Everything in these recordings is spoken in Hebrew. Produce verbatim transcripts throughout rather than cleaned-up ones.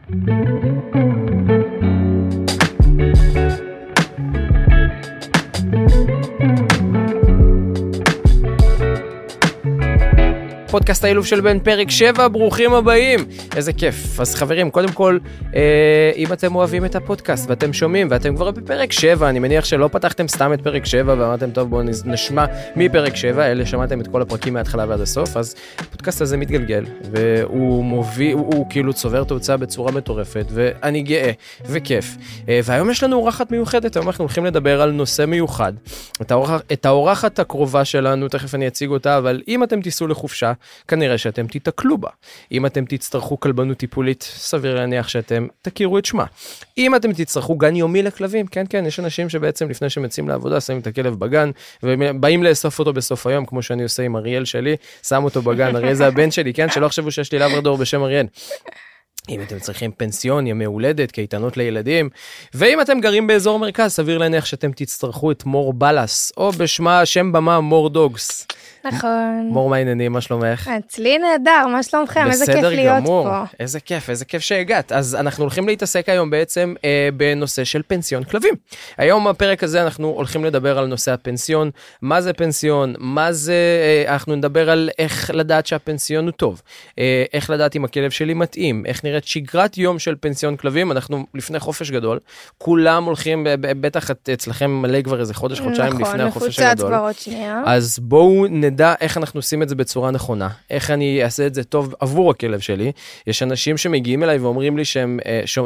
פודקאסט האילוף של בן, פרק שבע, ברוכים הבאים. איזה כיף. אז חברים, קודם כל, אה, אם אתם אוהבים את הפודקאסט ואתם שומעים ואתם כבר בפרק שבע, אני מניח שלא פתחתם סתם את פרק שבע ואמרתם, טוב, בואו נשמע מפרק שבע, אלה שמעתם את כל הפרקים מההתחלה ועד הסוף, אז הפודקאסט הזה מתגלגל, והוא מוביל, הוא, הוא כאילו צובר תוצאה בצורה מטורפת, ואני גאה וכיף. אה, והיום יש לנו אורחת מיוחדת, היום אנחנו הולכים לדבר על נושא מיוחד. את האורח, את האורחת הקרובה שלנו, תכף אני אציג אותה, אבל אם אתם תיסעו לחופשה, כנראה שאתם תתקלו בה. אם אתם תצטרכו כלבנות טיפולית, סביר להניח שאתם תכירו את שמה. אם אתם תצטרכו גן יומי לכלבים, כן, כן, יש אנשים שבעצם לפני שמצאים לעבודה, שמים את הכלב בגן, ובאים לאסוף אותו בסוף היום, כמו שאני עושה עם אריאל שלי, שם אותו בגן, אריאל זה הבן שלי, כן, שלא חשבו שיש לי לברדור בשם אריאל. אם אתם צריכים פנסיון, ימי הולדת, קייטנות לילדים, ואם אתם גרים באזור מרכז, סביר להניח שאתם תצטרכו את מור בלס, או בשמה, שם במה, מור דוגס. נכון. מור, מה העניינים, מה שלומך? אצלי נהדר, מה שלומכם? איזה כיף להיות גמור. פה. איזה כיף, איזה כיף שהגעת. אז אנחנו הולכים להתעסק היום בעצם אה, בנושא של פנסיון כלבים. היום בפרק הזה אנחנו הולכים לדבר על נושא הפנסיון, מה זה פנסיון, מה זה, אה, אנחנו נדבר על איך לדעת שהפנסיון הוא טוב, אה, איך לדעת אם הכלב שלי מתאים, איך נראית שגרת יום של פנסיון כלבים, אנחנו לפני חופש גדול, כולם הולכים, בטח אצלכם מלא כבר איזה חודש, חודשיים נכון, לפני החופש הגדול. אז בואו נדע איך אנחנו עושים את זה בצורה נכונה, איך אני אעשה את זה טוב עבור הכלב שלי. יש אנשים שמגיעים אליי ואומרים לי שהם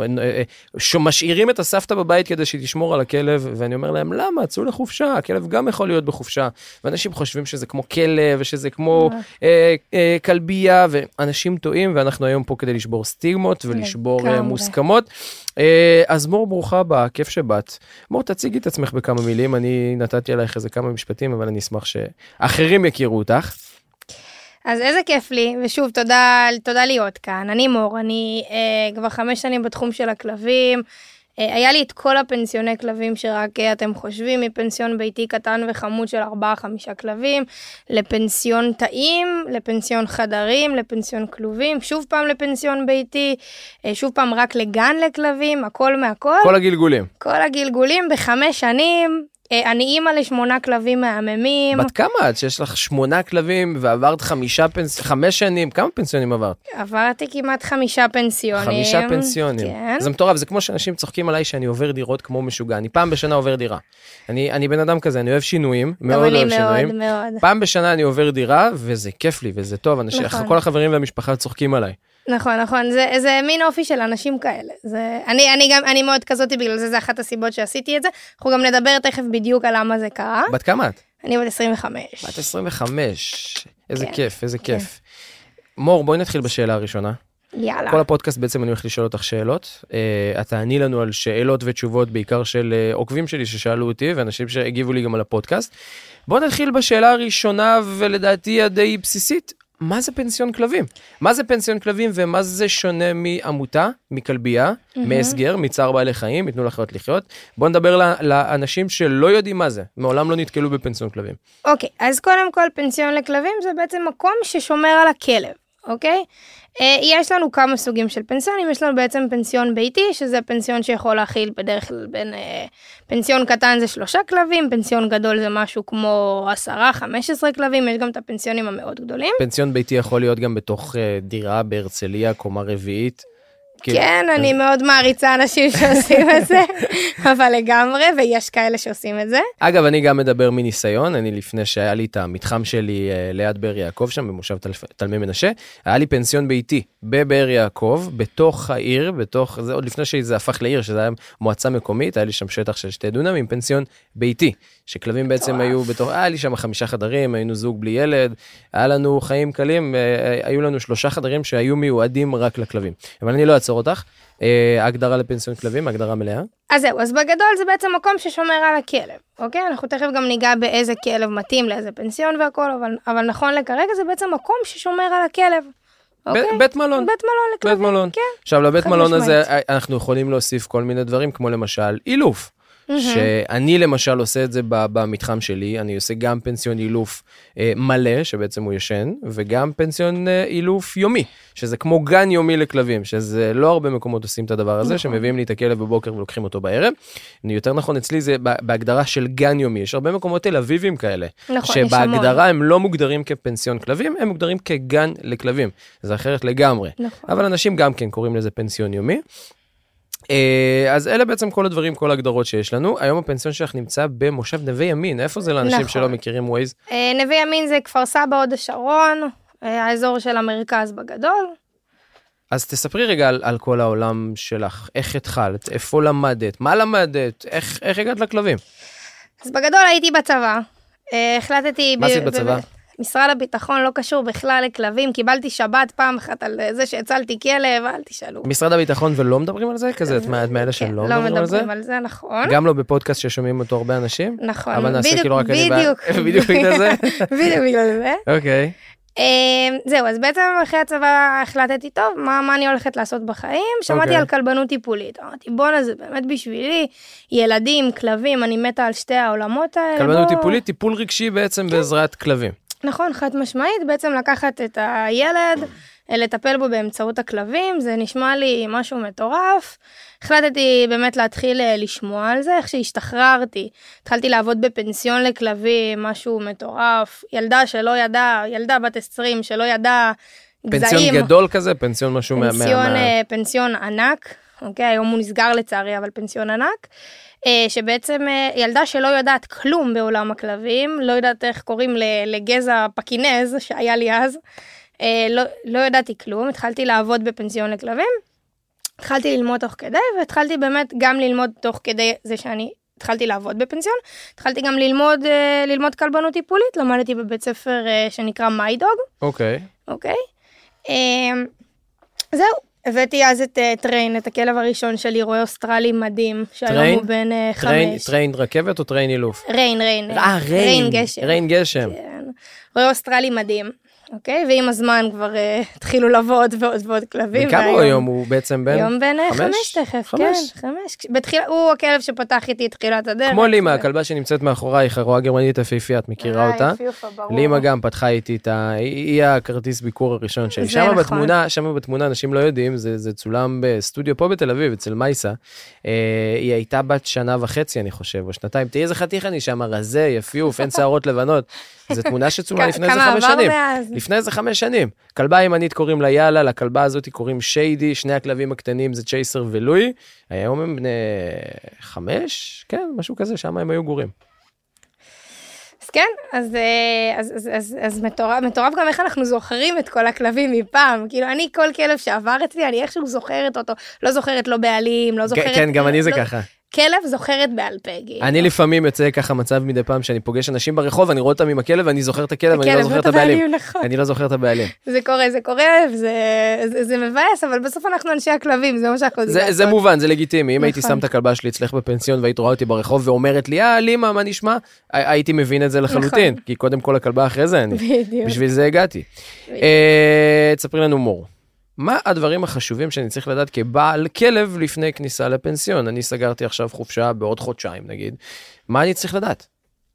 משאירים את הסבתא בבית כדי שתשמור על הכלב, ואני אומר להם, למה? צאו לחופשה, הכלב גם יכול להיות בחופשה, ואנשים חושבים שזה כמו כלב, ושזה כמו כלבייה, ואנשים טועים, ואנחנו היום פה כדי לשבור סטיגמות, ולשבור מוסכמות. אז מור, ברוכה הבאה, כיף שבאת. מור, תציגי את עצמך בכמה מילים, אני נתתי עלייך איזה כמה משפטים, אבל אני אשמח שאחרים יכירו אותך. אז איזה כיף לי, ושוב, תודה, תודה להיות כאן. אני מור, אני אה, כבר חמש שנים בתחום של הכלבים, אה, היה לי את כל הפנסיוני כלבים שרק אה, אתם חושבים, מפנסיון ביתי קטן וחמוד של ארבעה, חמישה כלבים, לפנסיון תאים, לפנסיון חדרים, לפנסיון כלובים, שוב פעם לפנסיון ביתי, אה, שוב פעם רק לגן לכלבים, הכל מהכל. כל הגלגולים. כל הגלגולים בחמש שנים, אני אימא לשמונה כלבים מהממים. בת כמה את? שיש לך שמונה כלבים ועברת חמישה פנס... חמש שנים, כמה פנסיונים עברת? עברתי כמעט חמישה פנסיונים. חמישה פנסיונים. כן. זה מטורף, זה כמו שאנשים צוחקים עליי שאני עובר דירות כמו משוגע. אני פעם בשנה עובר דירה. אני, אני בן אדם כזה, אני אוהב שינויים, מאוד אוהב שינויים. מאוד, מאוד. פעם בשנה אני עובר דירה, וזה כיף לי, וזה טוב. אנשים, נכון. כל החברים והמשפחה צוחקים עליי. נכון, נכון, זה, זה מין אופי של אנשים כאלה. זה, אני, אני גם, אני מאוד כזאת, בגלל זה, זה אחת הסיבות שעשיתי את זה. אנחנו גם נדבר תכף בדיוק על למה זה קרה. בת כמה את? אני בת עשרים וחמש. בת עשרים וחמש. איזה כן. כיף, איזה כן. כיף. מור, בואי נתחיל בשאלה הראשונה. יאללה. כל הפודקאסט בעצם אני הולך לשאול אותך שאלות. את תעני לנו על שאלות ותשובות, בעיקר של עוקבים שלי ששאלו אותי, ואנשים שהגיבו לי גם על הפודקאסט. בואו נתחיל בשאלה הראשונה, ולדעתי הדי בסיסית. מה זה פנסיון כלבים? מה זה פנסיון כלבים ומה זה שונה מעמותה, מכלבייה, mm-hmm. מהסגר, מצער בעלי חיים, יתנו לחיות לחיות? בואו נדבר לאנשים שלא יודעים מה זה, מעולם לא נתקלו בפנסיון כלבים. אוקיי, okay, אז קודם כל פנסיון לכלבים זה בעצם מקום ששומר על הכלב, אוקיי? Okay? יש לנו כמה סוגים של פנסיונים, יש לנו בעצם פנסיון ביתי, שזה פנסיון שיכול להכיל בדרך כלל בין, פנסיון קטן זה שלושה כלבים, פנסיון גדול זה משהו כמו עשרה, חמש עשרה כלבים, יש גם את הפנסיונים המאוד גדולים. פנסיון ביתי יכול להיות גם בתוך דירה בהרצליה, קומה רביעית. כן, אני מאוד מעריצה אנשים שעושים את זה, אבל לגמרי, ויש כאלה שעושים את זה. אגב, אני גם מדבר מניסיון, אני לפני שהיה לי את המתחם שלי ליד באר יעקב שם, במושב תלמי מנשה, היה לי פנסיון ביתי בבאר יעקב, בתוך העיר, בתוך, זה עוד לפני שזה הפך לעיר, שזה היה מועצה מקומית, היה לי שם שטח של שתי דונם עם פנסיון ביתי, שכלבים בעצם היו בתוך, היה לי שם חמישה חדרים, היינו זוג בלי ילד, היה לנו חיים קלים, היו לנו שלושה חדרים שהיו מיועדים רק לכלבים. אבל אני לא אעצור אותך. ההגדרה לפנסיון כלבים, ההגדרה מלאה. אז זהו, אז בגדול זה בעצם מקום ששומר על הכלב, אוקיי? אנחנו תכף גם ניגע באיזה כלב מתאים לאיזה פנסיון והכל, אבל, אבל נכון לכרגע זה בעצם מקום ששומר על הכלב. אוקיי? בית מלון. בית מלון לכלבים, בית מלון. כן. עכשיו, לבית מלון הזה אנחנו יכולים להוסיף כל מיני דברים, כמו למשל אילוף. שאני למשל עושה את זה במתחם שלי, אני עושה גם פנסיון אילוף מלא, שבעצם הוא ישן, וגם פנסיון אילוף יומי, שזה כמו גן יומי לכלבים, שזה לא הרבה מקומות עושים את הדבר הזה, שמביאים לי את הכלב בבוקר ולוקחים אותו בערב. יותר נכון, אצלי זה בהגדרה של גן יומי, יש הרבה מקומות תל אביבים כאלה, שבהגדרה הם לא מוגדרים כפנסיון כלבים, הם מוגדרים כגן לכלבים, זה אחרת לגמרי. אבל אנשים גם כן קוראים לזה פנסיון יומי. אז אלה בעצם כל הדברים, כל ההגדרות שיש לנו. היום הפנסיון שלך נמצא במושב נווה ימין. איפה זה לאנשים נכון. שלא מכירים ווייז? נווה ימין זה כפר סבא הוד השרון, האזור של המרכז בגדול. אז תספרי רגע על, על כל העולם שלך. איך התחלת? איפה למדת? מה למדת? איך, איך הגעת לכלבים? אז בגדול הייתי בצבא. החלטתי... מה עשית בצבא? משרד הביטחון לא קשור בכלל לכלבים, קיבלתי שבת פעם אחת על זה שהצלתי כלב, אל תשאלו. משרד הביטחון ולא מדברים על זה? כזה, את מאלה שלא מדברים על זה? לא מדברים על זה, נכון. גם לא בפודקאסט ששומעים אותו הרבה אנשים? נכון. אבל נעשה כאילו רק אני... בדיוק. בדיוק בגלל זה? בדיוק בגלל זה. אוקיי. זהו, אז בעצם אחרי הצבא החלטתי, טוב, מה אני הולכת לעשות בחיים? שמעתי על כלבנות טיפולית. אמרתי, בונה, זה באמת בשבילי, ילדים, כלבים, אני מתה על שתי העולמות האלה. כלבנות טיפולית, טיפול רגשי בעצם בעזרת כלבים. נכון, חד משמעית, בעצם לקחת את הילד, לטפל בו באמצעות הכלבים, זה נשמע לי משהו מטורף. החלטתי באמת להתחיל לשמוע על זה, איך שהשתחררתי, התחלתי לעבוד בפנסיון לכלבים, משהו מטורף, ילדה שלא ידעה, ילדה בת עשרים שלא ידעה גזעים. פנסיון גדול כזה, פנסיון משהו מה... פנסיון, פנסיון ענק, אוקיי, היום הוא נסגר לצערי, אבל פנסיון ענק. שבעצם ילדה שלא יודעת כלום בעולם הכלבים, לא יודעת איך קוראים לגזע פקינז שהיה לי אז, לא, לא ידעתי כלום, התחלתי לעבוד בפנסיון לכלבים, התחלתי ללמוד תוך כדי, והתחלתי באמת גם ללמוד תוך כדי זה שאני התחלתי לעבוד בפנסיון, התחלתי גם ללמוד, ללמוד כלבנות טיפולית, למדתי בבית ספר שנקרא מיידוג. אוקיי. אוקיי. זהו. הבאתי אז את טריין, את הכלב הראשון שלי, רואה אוסטרלי מדהים, שהיום הוא בן חמש. טריין רכבת או טריין אילוף? ריין, ריין. אה, ריין. גשם. ריין גשם. רואה אוסטרלי מדהים, אוקיי? ועם הזמן כבר התחילו לעבוד ועוד ועוד כלבים. וכמה הוא היום? הוא בעצם בן? היום בן חמש תכף, כן, חמש. הוא הכלב שפתח איתי את תחילת הדרך. כמו לימה, הכלבה שנמצאת מאחורייך, הרואה גרמנית היפהפייה, את מכירה אותה? לימה גם פתחה איתי את ה... היא הכרטיס ביקור הראשון שלי. שם בתמונה, שם בתמונה, אנשים לא יודעים, זה צולם בסטודיו פה בתל אביב, אצל מייסה. היא הייתה בת שנה וחצי, אני חושב, או שנתיים. תהיה איזה חתיך אני שם, רזה, יפיוף, אין שערות לבנות. זו תמונה שצולמה לפני איזה חמש שנים. לפני איזה חמש שנים. כלבה ימנית קוראים לה יאללה, לכלבה הזאת קוראים שיידי, שני הכלבים הקטנים זה צ'ייסר ולואי. היום הם בני חמש, כן, משהו כזה, שם הם היו גורים. אז כן, אז, אז, אז, אז, אז מטורף, מטורף גם איך אנחנו זוכרים את כל הכלבים מפעם. כאילו, אני כל כלב שעבר אצלי, אני איכשהו זוכרת אותו, לא זוכרת לא בעלים, לא זוכרת... כן, גם אני זה ככה. כלב זוכרת בעל פה. אני לפעמים יוצא ככה מצב מדי פעם שאני פוגש אנשים ברחוב, אני רואה אותם עם הכלב, ואני זוכר את הכלב, אני לא זוכר את הבעלים. אני לא זוכר את הבעלים. זה קורה, זה קורה, זה מבאס, אבל בסוף אנחנו אנשי הכלבים, זה מה שאנחנו יודעים לעשות. זה מובן, זה לגיטימי. אם הייתי שם את הכלבה שלי אצלך בפנסיון, והיית רואה אותי ברחוב ואומרת לי, אה, לימה, מה נשמע? הייתי מבין את זה לחלוטין, כי קודם כל הכלבה אחרי זה אני. בשביל זה הגעתי. תספרי לנו מור. מה הדברים החשובים שאני צריך לדעת כבעל כלב לפני כניסה לפנסיון? אני סגרתי עכשיו חופשה בעוד חודשיים, נגיד. מה אני צריך לדעת?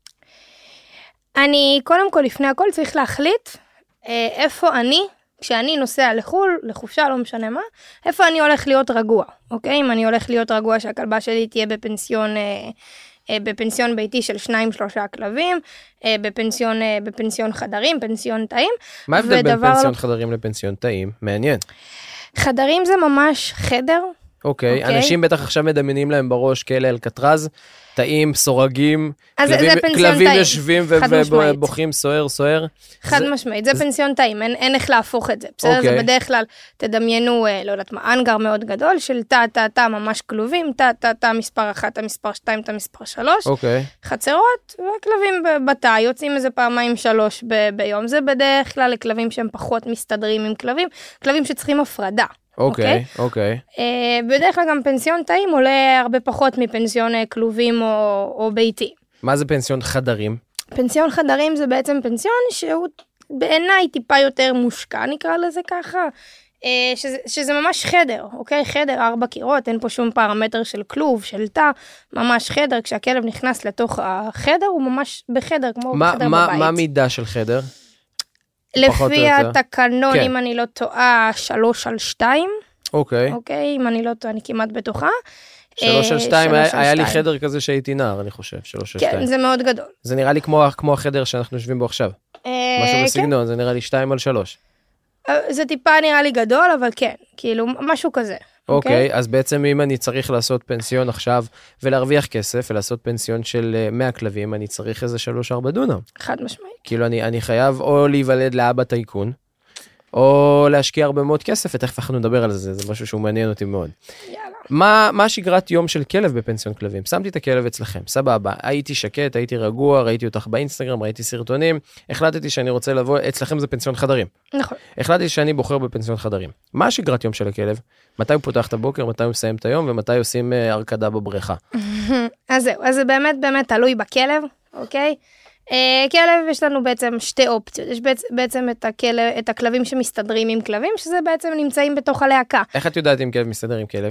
אני, קודם כל, לפני הכל צריך להחליט איפה אני, כשאני נוסע לחול, לחופשה, לא משנה מה, איפה אני הולך להיות רגוע, אוקיי? אם אני הולך להיות רגוע שהכלבה שלי תהיה בפנסיון... בפנסיון ביתי של שניים שלושה כלבים, בפנסיון, בפנסיון חדרים, פנסיון תאים. מה ההבדל בין פנסיון חדרים לפנסיון תאים? מעניין. חדרים זה ממש חדר. אוקיי, אנשים בטח עכשיו מדמיינים להם בראש כאלה אלקטרז, תאים, סורגים, כלבים יושבים ובוכים סוער, סוער. חד משמעית, זה פנסיון תאים, אין איך להפוך את זה. בסדר, זה בדרך כלל, תדמיינו, לא יודעת מה, אנגר מאוד גדול, של תא, תא, תא, ממש כלובים, תא, תא, תא, מספר אחת, תא, מספר שתיים, תא, מספר שלוש, חצרות, וכלבים בתא, יוצאים איזה פעמיים שלוש ביום. זה בדרך כלל לכלבים שהם פחות מסתדרים עם כלבים, כלבים שצריכים הפרדה. אוקיי, אוקיי. בדרך כלל גם פנסיון תאים עולה הרבה פחות מפנסיון כלובים או ביתי. מה זה פנסיון חדרים? פנסיון חדרים זה בעצם פנסיון שהוא בעיניי טיפה יותר מושקע, נקרא לזה ככה. שזה, שזה ממש חדר, אוקיי? חדר, ארבע קירות, אין פה שום פרמטר של כלוב, של תא, ממש חדר, כשהכלב נכנס לתוך החדר, הוא ממש בחדר, כמו מה, בחדר מה, בבית. מה מידה של חדר? לפי התקנון, כן. אם אני לא טועה, שלוש על שתיים. אוקיי. אוקיי, אם אני לא טועה, אני כמעט בטוחה. שלוש על שתיים, שלוש היה, על היה לי שתיים. חדר כזה שהייתי נער, אני חושב, שלוש על כן, שתיים. זה מאוד גדול. זה נראה לי כמו, כמו החדר שאנחנו יושבים בו עכשיו. משהו בסגנון, זה נראה לי שתיים על שלוש. זה טיפה נראה לי גדול, אבל כן, כאילו, משהו כזה. אוקיי, אז בעצם אם אני צריך לעשות פנסיון עכשיו, ולהרוויח כסף, ולעשות פנסיון של מאה כלבים, אני צריך איזה שלוש ארבע דונם. חד משמעית. כאילו אני, אני חייב או להיוולד לאבא טייקון, או להשקיע הרבה מאוד כסף, ותכף אנחנו נדבר על זה, זה משהו שהוא מעניין אותי מאוד. יאללה. מה, מה שגרת יום של כלב בפנסיון כלבים? שמתי את הכלב אצלכם, סבבה, הייתי שקט, הייתי רגוע, ראיתי אותך באינסטגרם, ראיתי סרטונים, החלטתי שאני רוצה לבוא, אצלכם זה פנסיון חדרים. נכון. החלטתי שאני בוחר בפנסיון חדרים. מה שגרת יום של הכלב? מתי הוא פותח את הבוקר, מתי הוא מסיים את היום, ומתי עושים הרקדה בבריכה? אז זהו, אז זה באמת באמת תלוי בכלב, אוקיי? כלב יש לנו בעצם שתי אופציות, יש בעצם את, הכלב, את הכלבים שמסתדרים עם כלבים, שזה בעצם נמצאים בתוך הלהקה. איך את יודעת אם כלב מסתדר עם כלב?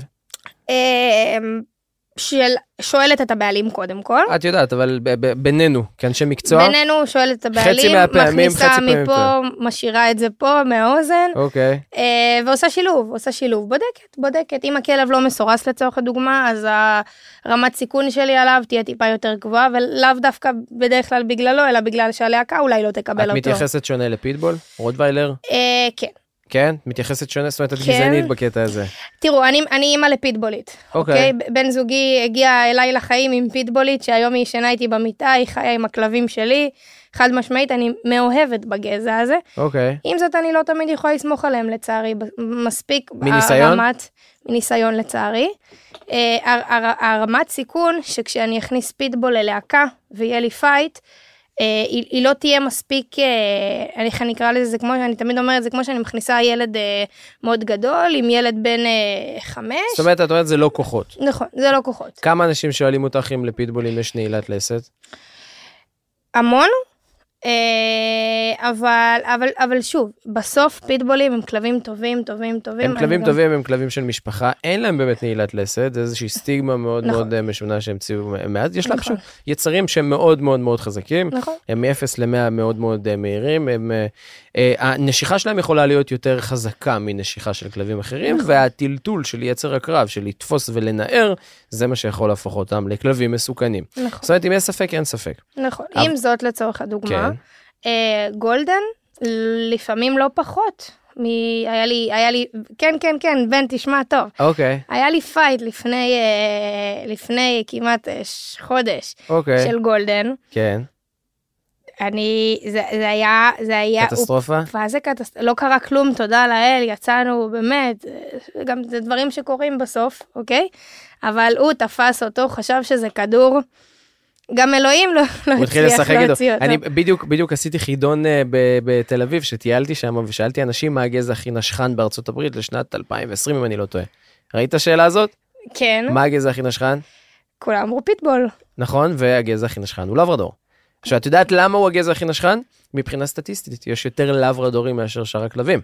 של, שואלת את הבעלים קודם כל. את יודעת, אבל ב- ב- בינינו, כאנשי מקצוע. בינינו שואלת את הבעלים, חצי מהפעמים, מכניסה חצי פעמים מפה, משאירה את זה פה מהאוזן, אוקיי. ועושה שילוב, עושה שילוב, בודקת, בודקת. אם הכלב לא מסורס לצורך הדוגמה, אז הרמת סיכון שלי עליו תהיה טיפה יותר גבוהה, ולאו דווקא בדרך כלל בגללו, אלא בגלל שהלהקה אולי לא תקבל אותו. את מתייחסת שונה לפיטבול? רוטוויילר? כן. כן? מתייחסת שונה? זאת אומרת, את גזענית בקטע הזה. תראו, אני, אני אימא לפיטבולית. אוקיי. Okay? בן זוגי הגיע אליי לחיים עם פיטבולית, שהיום היא ישנה איתי במיטה, היא חיה עם הכלבים שלי. חד משמעית, אני מאוהבת בגזע הזה. אוקיי. עם זאת, אני לא תמיד יכולה לסמוך עליהם, לצערי. מספיק. מניסיון? הרמת, מניסיון, לצערי. הר, הר, הרמת סיכון, שכשאני אכניס פיטבול ללהקה, ויהיה לי פייט, היא, היא לא תהיה מספיק, אני, אני אקרא לזה, זה כמו, אני תמיד אומרת, זה כמו שאני מכניסה ילד מאוד גדול, עם ילד בן חמש. זאת אומרת, את אומרת, זה לא כוחות. נכון, זה לא כוחות. כמה אנשים שואלים אותך אם לפיטבולים יש נעילת לסת? המון, אבל, אבל, אבל שוב, בסוף פיטבולים הם כלבים טובים, טובים, טובים. הם כלבים טובים, הם כלבים של משפחה, אין להם באמת נעילת לסת, זה איזושהי סטיגמה מאוד מאוד משונה שהמציאו מאז, יש להם פשוט יצרים שהם מאוד מאוד מאוד חזקים, הם מ-אפס ל-מאה מאוד מאוד מהירים, הנשיכה שלהם יכולה להיות יותר חזקה מנשיכה של כלבים אחרים, והטלטול של יצר הקרב, של לתפוס ולנער, זה מה שיכול להפוך אותם לכלבים מסוכנים. זאת אומרת, אם יש ספק, אין ספק. נכון, עם זאת לצורך הדוגמה, גולדן, לפעמים לא פחות. היה לי, היה לי, כן, כן, כן, בן, תשמע טוב. אוקיי. היה לי פייט לפני, לפני כמעט חודש של גולדן. כן. אני, זה, זה היה, זה היה... קטסטרופה? מה זה קטסטרופה? לא קרה כלום, תודה לאל, יצאנו, באמת, גם זה דברים שקורים בסוף, אוקיי? אבל הוא תפס אותו, חשב שזה כדור, גם אלוהים לא הצליח להוציא אותו. אני בדיוק, בדיוק עשיתי חידון בתל אביב, שטיילתי שם, ושאלתי אנשים מה הגזע הכי נשכן בארצות הברית, לשנת אלפיים ועשרים, אם אני לא טועה. ראית את השאלה הזאת? כן. מה הגזע הכי נשכן? כולם אמרו פיטבול. נכון, והגזע הכי נשכן הוא לברדור. עכשיו, את יודעת למה הוא הגזע הכי נשכן? מבחינה סטטיסטית, יש יותר לברדורים מאשר שאר הכלבים.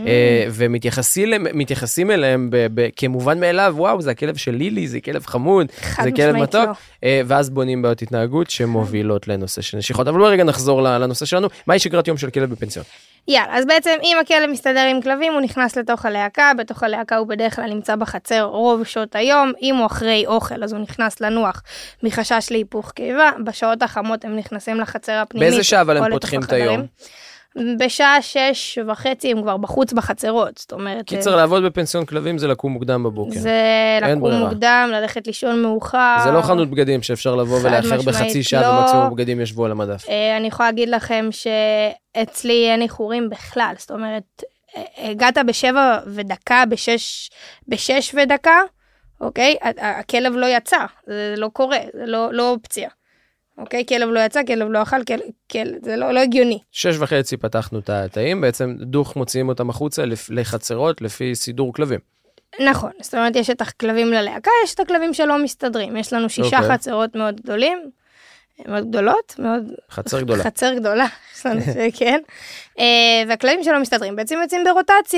ומתייחסים אליהם כמובן מאליו, וואו, זה הכלב של לילי, זה כלב חמוד, זה כלב מתוק, ואז בונים בעיות התנהגות שמובילות לנושא של נשיכות. אבל בואו רגע נחזור לנושא שלנו, מהי שגרת יום של כלב בפנסיון? יאללה, אז בעצם אם הכלב מסתדר עם כלבים, הוא נכנס לתוך הלהקה, בתוך הלהקה הוא בדרך כלל נמצא בחצר רוב שעות היום, אם הוא אחרי אוכל, אז הוא נכנס לנוח מחשש להיפוך קיבה, בשעות החמות הם נכנסים לחצר הפנימית. באיזה שעה אבל הם פותחים את היום? בשעה שש וחצי הם כבר בחוץ בחצרות, זאת אומרת... קיצר, לעבוד בפנסיון כלבים זה לקום מוקדם בבוקר. זה לקום מוקדם, ללכת לישון מאוחר. זה לא חנות בגדים שאפשר לבוא ולאחר בחצי שעה ומקסימום בגדים ישבו על המדף. אני יכולה להגיד לכם שאצלי אין איחורים בכלל, זאת אומרת, הגעת בשבע ודקה, בשש, בשש ודקה, אוקיי? הכלב לא יצא, זה לא קורה, זה לא, לא אופציה. אוקיי, כלב לא יצא, כלב לא אכל, כלב, כלב, זה לא, לא הגיוני. שש וחצי פתחנו את התאים, בעצם דוך מוציאים אותם החוצה לחצרות לפי סידור כלבים. נכון, זאת אומרת, יש את הכלבים ללהקה, יש את הכלבים שלא מסתדרים. יש לנו שישה okay. חצרות מאוד גדולים, מאוד גדולות, מאוד... חצר גדולה. חצר גדולה, כן. והכלבים שלא מסתדרים בעצם יוצאים ברוטציה.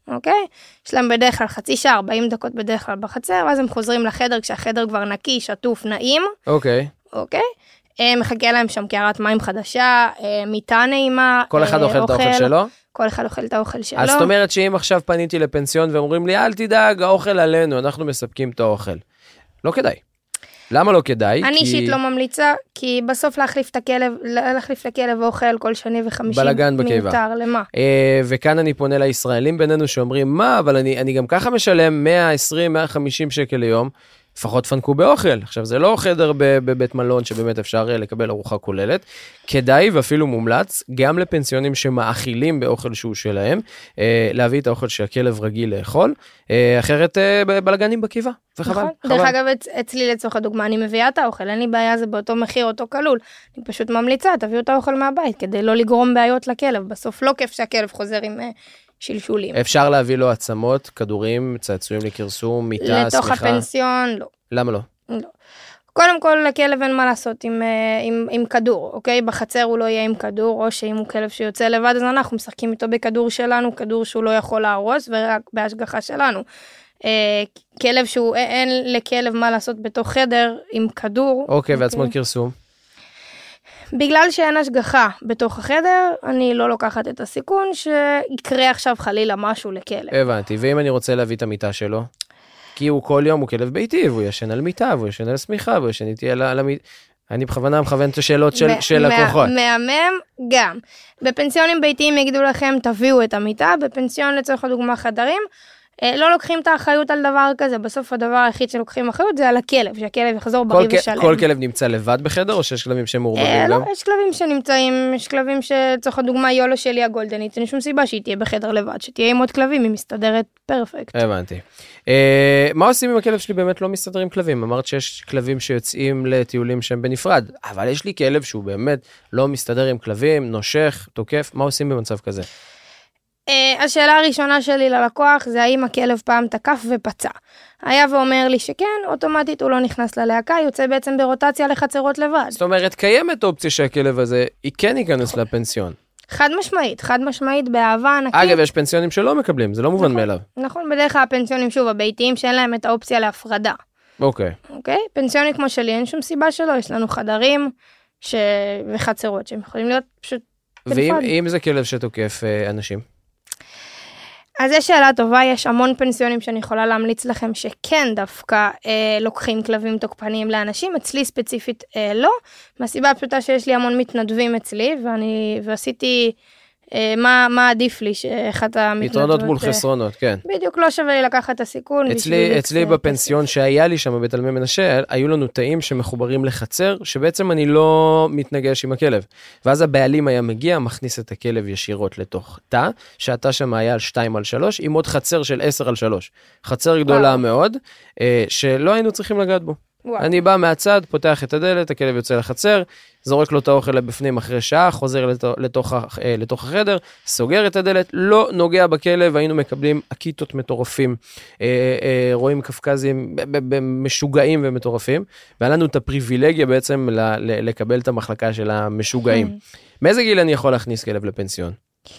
אוקיי? יש להם בדרך כלל חצי שעה, ארבעים דקות בדרך כלל בחצר, ואז הם חוזרים לחדר כשהחדר כבר נקי, שטוף, נעים. אוקיי. אוקיי? מחכה להם שם קערת מים חדשה, מיטה נעימה. כל אחד אוכל את האוכל שלו? כל אחד אוכל את האוכל שלו. אז זאת אומרת שאם עכשיו פניתי לפנסיון ואומרים לי, אל תדאג, האוכל עלינו, אנחנו מספקים את האוכל. לא כדאי. למה לא כדאי? אני אישית לא ממליצה, כי בסוף להחליף את הכלב, להחליף לכלב אוכל כל שני וחמישים. בלגן בקיבה. מיותר, למה? וכאן אני פונה לישראלים בינינו שאומרים, מה, אבל אני, אני גם ככה משלם מאה ועשרים עד מאה וחמישים שקל ליום, לפחות פנקו באוכל. עכשיו, זה לא חדר בבית מלון שבאמת אפשר לקבל ארוחה כוללת. כדאי ואפילו מומלץ, גם לפנסיונים שמאכילים באוכל שהוא שלהם, להביא את האוכל שהכלב רגיל לאכול, אחרת בלגנים בקיבה, וחבל. דרך אגב, אצלי לצורך הדוגמה, אני מביאה את האוכל, אין לי בעיה, זה באותו מחיר, אותו כלול. אני פשוט ממליצה, תביאו את האוכל מהבית, כדי לא לגרום בעיות לכלב. בסוף לא כיף שהכלב חוזר עם שלשולים. אפשר להביא לו עצמות, כדורים, צעצועים לכרסום, מיטה, סמיכה. לתוך הפנסיון, לא. למה לא? לא. קודם כל, לכלב אין מה לעשות עם, עם, עם כדור, אוקיי? בחצר הוא לא יהיה עם כדור, או שאם הוא כלב שיוצא לבד, אז אנחנו משחקים איתו בכדור שלנו, כדור שהוא לא יכול להרוס, ורק בהשגחה שלנו. אה, כלב שהוא, אין לכלב מה לעשות בתוך חדר עם כדור. אוקיי, ועצמות כרסום. בגלל שאין השגחה בתוך החדר, אני לא לוקחת את הסיכון שיקרה עכשיו חלילה משהו לכלב. הבנתי, ואם אני רוצה להביא את המיטה שלו? כי הוא כל יום הוא כלב ביתי, והוא ישן על מיטה, והוא ישן על סמיכה, והוא ישן איתי על, על המיטה. אני בכוונה מכוון את השאלות של, של לקוחות. מהמם גם. בפנסיונים ביתיים יגידו לכם, תביאו את המיטה, בפנסיון לצורך הדוגמה חדרים, לא לוקחים את האחריות על דבר כזה, בסוף הדבר היחיד שלוקחים אחריות זה על הכלב, שהכלב יחזור בריא ושלם. כל כלב נמצא לבד בחדר, או שיש כלבים שהם מעורבבים גם? לא, יש כלבים שנמצאים, יש כלבים שצורך הדוגמה יולו שלי הגולדנית, אין שום סיבה שהיא תהיה בחדר לבד, שתהיה עם עוד כלבים, היא מסתדרת פרפקט. הבנתי. מה עושים אם הכלב שלי באמת לא מסתדר עם כלבים? אמרת שיש כלבים שיוצאים לטיולים שהם בנפרד, אבל יש לי כלב שהוא באמת לא מסתדר עם כלבים, נושך, תוקף, מה עושים במצב כזה? השאלה הראשונה שלי ללקוח זה האם הכלב פעם תקף ופצע. היה ואומר לי שכן, אוטומטית הוא לא נכנס ללהקה, יוצא בעצם ברוטציה לחצרות לבד. זאת אומרת, קיימת אופציה שהכלב הזה כן ייכנס לפנסיון. חד משמעית, חד משמעית, באהבה ענקית. אגב, יש פנסיונים שלא מקבלים, זה לא מובן מאליו. נכון, בדרך כלל הפנסיונים, שוב, הביתיים שאין להם את האופציה להפרדה. אוקיי. אוקיי? פנסיונים כמו שלי, אין שום סיבה שלא, יש לנו חדרים וחצרות שהם יכולים להיות פשוט בנפרד. ואם זה כלב שתוקף אנשים? אז יש שאלה טובה, יש המון פנסיונים שאני יכולה להמליץ לכם שכן דווקא אה, לוקחים כלבים תוקפניים לאנשים, אצלי ספציפית אה, לא, מהסיבה הפשוטה שיש לי המון מתנדבים אצלי, ואני, ועשיתי אה, מה, מה עדיף לי, שאחת המתנדבות... יתרונות מול חסרונות, כן. בדיוק, לא שווה לי לקחת את הסיכון. אצלי, אצלי בפנסיון שהיה לי שם בבית אלמי מנשה, היו לנו תאים שמחוברים לחצר, שבעצם אני לא מתנגש עם הכלב. ואז הבעלים היה מגיע, מכניס את הכלב ישירות לתוך תא, שהתא שם היה על שתיים על שלוש, עם עוד חצר של עשר על שלוש. חצר גדולה מאוד, שלא היינו צריכים לגעת בו. וואו. אני בא מהצד, פותח את הדלת, הכלב יוצא לחצר, זורק לו את האוכל לבפנים אחרי שעה, חוזר לתוך, לתוך, לתוך החדר, סוגר את הדלת, לא נוגע בכלב, היינו מקבלים עקיתות מטורפים, רואים קפקזים משוגעים ומטורפים, והיה לנו את הפריבילגיה בעצם לקבל את המחלקה של המשוגעים. מאיזה גיל אני יכול להכניס כלב לפנסיון?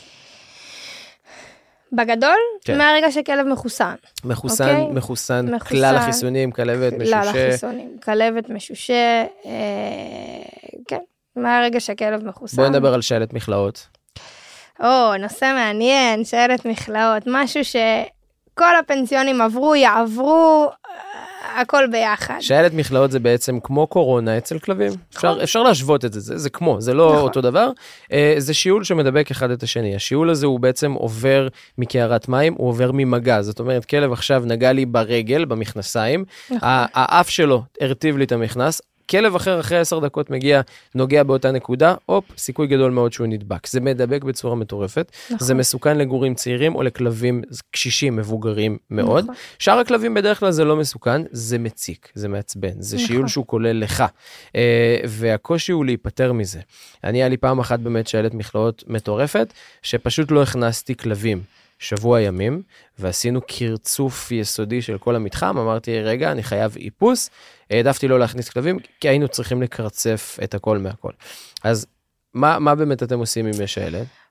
בגדול, כן. מהרגע שכלב מחוסן. מחוסן, okay. מחוסן, מחוסן, כלל החיסונים, כלבת, משושה. כלל החיסונים, כלבת, משושה, אה, כן, מהרגע שכלב מחוסן. בואי נדבר על שאלת מכלאות. או, נושא מעניין, שאלת מכלאות, משהו שכל הפנסיונים עברו, יעברו, הכל ביחד. שאלת מכלאות זה בעצם כמו קורונה אצל כלבים. אפשר, אפשר להשוות את זה, זה, זה כמו, זה לא נכון. אותו דבר. זה שיעול שמדבק אחד את השני. השיעול הזה הוא בעצם עובר מקערת מים, הוא עובר ממגע. זאת אומרת, כלב עכשיו נגע לי ברגל, במכנסיים, נכון. האף שלו הרטיב לי את המכנס, כלב אחר אחרי עשר דקות מגיע, נוגע באותה נקודה, אופ, סיכוי גדול מאוד שהוא נדבק. זה מדבק בצורה מטורפת, נכון. זה מסוכן לגורים צעירים או לכלבים קשישים מבוגרים מאוד. נכון. שאר הכלבים בדרך כלל זה לא מסוכן, זה מציק, זה מעצבן, זה נכון. שיעול שהוא כולל לך. והקושי הוא להיפטר מזה. אני היה לי פעם אחת באמת שאלת מכלאות מטורפת, שפשוט לא הכנסתי כלבים. שבוע ימים, ועשינו קרצוף יסודי של כל המתחם, אמרתי, רגע, אני חייב איפוס, העדפתי לא להכניס כלבים, כי היינו צריכים לקרצף את הכל מהכל. אז מה, מה באמת אתם עושים עם יש האלה?